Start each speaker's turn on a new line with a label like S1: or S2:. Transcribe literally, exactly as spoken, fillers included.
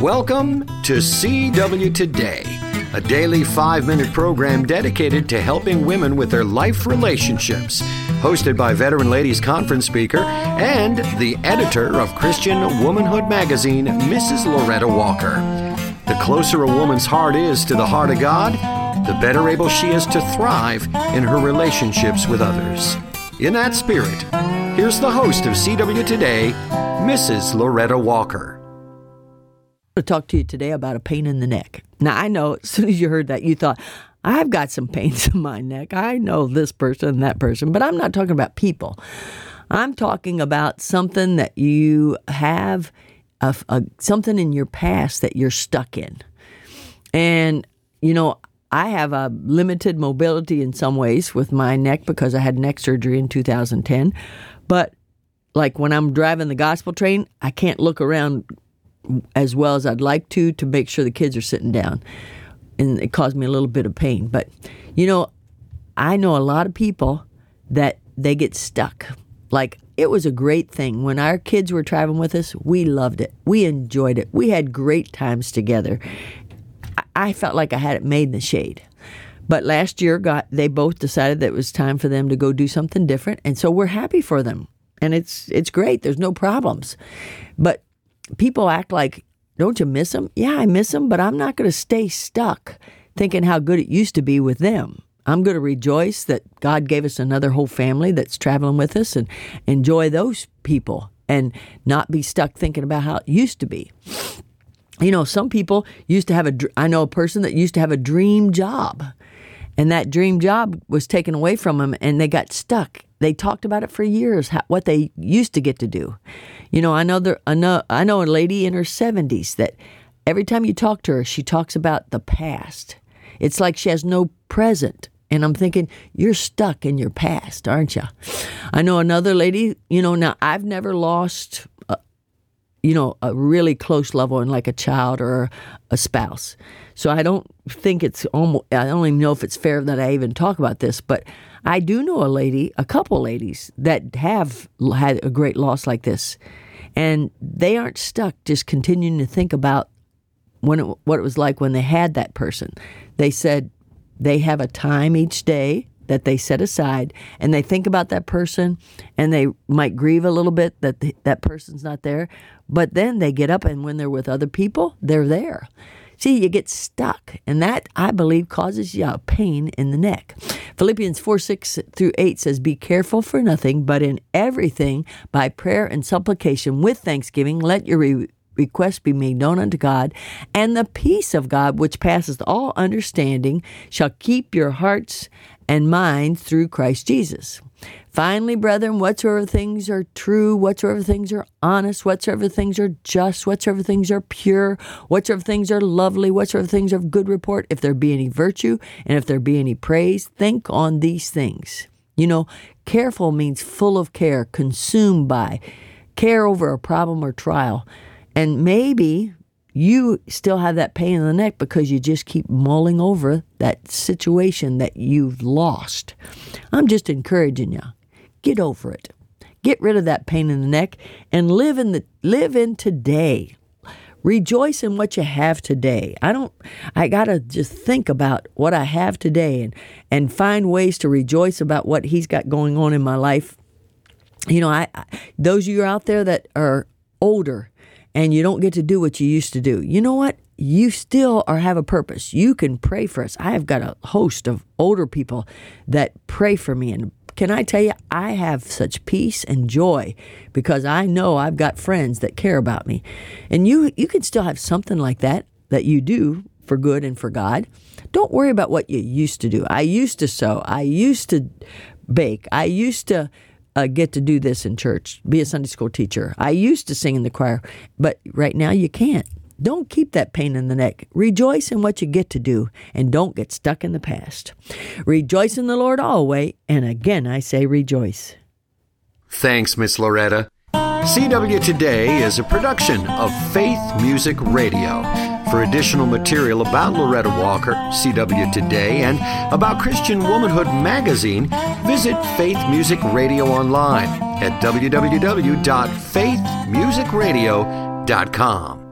S1: Welcome to C W Today, a daily five-minute program dedicated to helping women with their life relationships. Hosted by Veteran Ladies Conference speaker and the editor of Christian Womanhood magazine, Missus Loretta Walker. The closer a woman's heart is to the heart of God, the better able she is to thrive in her relationships with others. In that spirit, here's the host of C W Today, Missus Loretta Walker.
S2: To talk to you today about a pain in the neck. Now, I know as soon as you heard that, you thought, I've got some pains in my neck. I know this person and that person, but I'm not talking about people. I'm talking about something that you have, a, a, something in your past that you're stuck in. And, you know, I have a limited mobility in some ways with my neck because I had neck surgery in two thousand ten. But like when I'm driving the gospel train, I can't look around as well as I'd like to to make sure the kids are sitting down. And it caused me a little bit of pain. But, you know, I know a lot of people that they get stuck. Like, it was a great thing. When our kids were traveling with us, we loved it. We enjoyed it. We had great times together. I felt like I had it made in the shade. But last year, got, they both decided that it was time for them to go do something different. And so we're happy for them. And it's it's great. There's no problems. But people act like, don't you miss them? Yeah, I miss them, but I'm not going to stay stuck thinking how good it used to be with them. I'm going to rejoice that God gave us another whole family that's traveling with us and enjoy those people and not be stuck thinking about how it used to be. You know, some people used to have a, I know a person that used to have a dream job, and that dream job was taken away from them and they got stuck. They talked about it for years, how, what they used to get to do. You know, I know, there, I know I know a lady in her seventies that every time you talk to her, she talks about the past. It's like she has no present. And I'm thinking, you're stuck in your past, aren't you? I know another lady, you know, now I've never lost, a, you know, a really close level in like a child or a spouse. So I don't think it's almost, I don't even know if it's fair that I even talk about this, but I do know a lady, a couple ladies that have had a great loss like this. And they aren't stuck just continuing to think about when it, what it was like when they had that person. They said they have a time each day that they set aside and they think about that person and they might grieve a little bit that the, that person's not there. But then they get up and when they're with other people, they're there. See, you get stuck, and that, I believe, causes you a pain in the neck. Philippians four, six through eight says, be careful for nothing, but in everything, by prayer and supplication, with thanksgiving, let your re- requests be made known unto God, and the peace of God, which passeth all understanding, shall keep your hearts and minds through Christ Jesus. Finally, brethren, whatsoever things are true, whatsoever things are honest, whatsoever things are just, whatsoever things are pure, whatsoever things are lovely, whatsoever things are of good report, if there be any virtue, and if there be any praise, think on these things. You know, careful means full of care, consumed by, care over a problem or trial. And maybe you still have that pain in the neck because you just keep mulling over that situation that you've lost. I'm just encouraging you. Get over it. Get rid of that pain in the neck and live in the live in today. Rejoice in what you have today. I don't I got to just think about what I have today and and find ways to rejoice about what he's got going on in my life. You know, I, I those of you out there that are older and you don't get to do what you used to do. You know what? You still are have a purpose. You can pray for us. I have got a host of older people that pray for me. And can I tell you, I have such peace and joy because I know I've got friends that care about me. And you you can still have something like that that you do for good and for God. Don't worry about what you used to do. I used to sew. I used to bake. I used to Uh, get to do this in church, be a Sunday school teacher. I used to sing in the choir, but right now you can't. Don't keep that pain in the neck. Rejoice in what you get to do, and don't get stuck in the past. Rejoice in the Lord always, and again I say rejoice.
S1: Thanks, Miss Loretta. C W Today is a production of Faith Music Radio. For additional material about Loretta Walker, C W Today, and about Christian Womanhood magazine, visit Faith Music Radio online at w w w dot faith music radio dot com.